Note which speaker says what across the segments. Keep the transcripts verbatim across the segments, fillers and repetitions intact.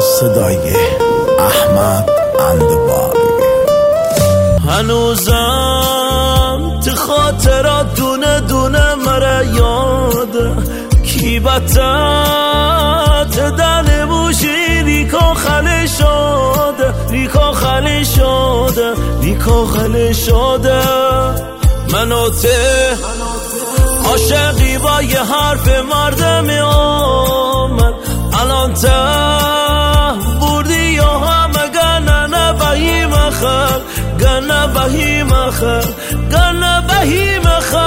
Speaker 1: صدای احمد اندباری.
Speaker 2: هنوزم تو خاطرات دونه دونه مرا یاده کی بطت دل بوشی ریکا خلی شده ریکا خلی شده ریکا خلی شده. منو ته عاشقی با یه حرف مردم آمد الان ته بردی یا همه گنه نبهی مخل گنه بهی مخل گنه بهی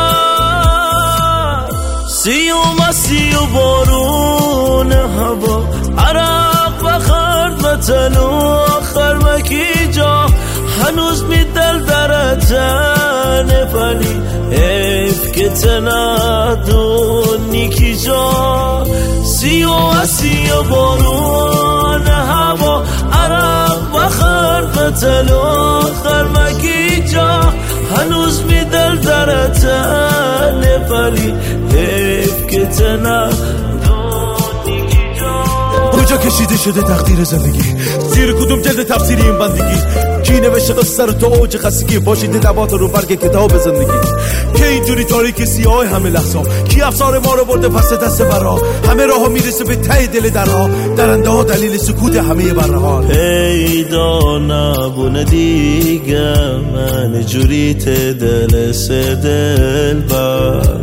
Speaker 2: مخل. سیوم سیو بارون هوا عرق بخرد وطن و آخر مکی جا هنوز می دل درتن ولی حیف که تندونی کی جا. سیو سیو بارون هوا عرق بخرد وطن و آخر مکی جا هنوز می دل درتن ولی حیف که تندونی کی جا.
Speaker 3: کجا کشیده شده تقدیر زندگی زیر کدوم جلد تفسیری این بندگی کی نوشته قصه رو تو اوج خستگی پاشیده دوات رو برگ کتاب زندگی که اینجوری تاریک سیاه همه لحظا کی افسار ما رو برده پس دست برا همه راه ها میرسه به ته دل درها درنده ها دلیل سکوت همه برها
Speaker 2: پیدا نبونه دیگه من جوری ته دل سه دل بر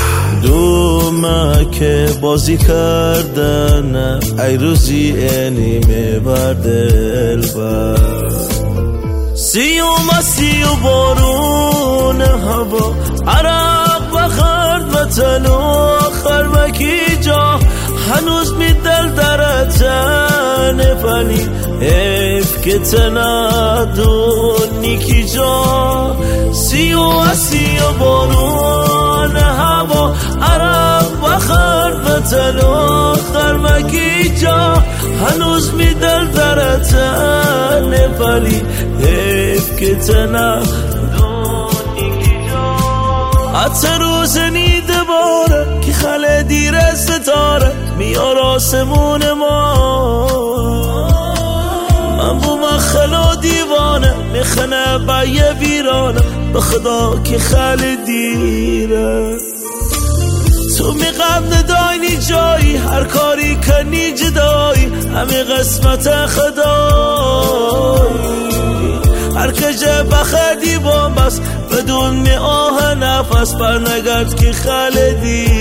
Speaker 2: دومه که بازی کردن ای روزی نیمه بر دل بر. سیوم سیو بارون هوا عرق بخرد وطن و آخر مکی جا هنوز می دل درتن ولی حیف که تندونی کی جا. سیو سیو بارون هوا عرق بخرد وطن و آخر مکی جا هنوز می دل درتن ولی حیف که تندونی کی جا. حتی روز نیده باره که خل دیر ستاره میار آسمون ما من بو مخلا دیوانه میخنه بایه ویرانه به خدا که خل دیره تو می غم نداینی جایی هر کاری کنی جدایی همه قسمت خدایی هر کجا بخدی بام بس بدون می آه نفس بر نگرد که خل دیره.